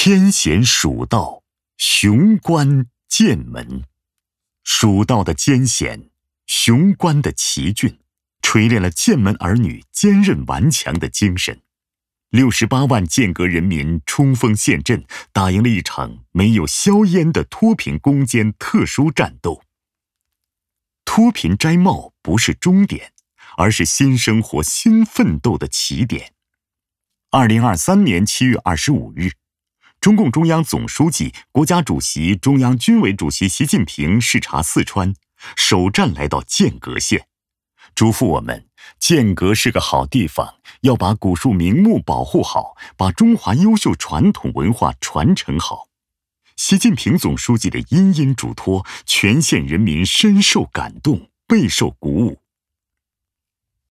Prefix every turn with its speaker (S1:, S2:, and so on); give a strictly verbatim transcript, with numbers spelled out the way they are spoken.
S1: 天险蜀道，雄关剑门。蜀道的艰险，雄关的奇峻，锤炼了剑门儿女坚韧顽强的精神。六十八万剑阁人民冲锋陷阵，打赢了一场没有硝烟的脱贫攻坚特殊战斗。脱贫摘帽不是终点，而是新生活、新奋斗的起点。二零二三年七月二十五日，中共中央总书记、国家主席、中央军委主席习近平视察四川，首站来到剑阁县，嘱咐我们：剑阁是个好地方，要把古树名木保护好，把中华优秀传统文化传承好。习近平总书记的殷殷嘱托，全县人民深受感动，备受鼓舞。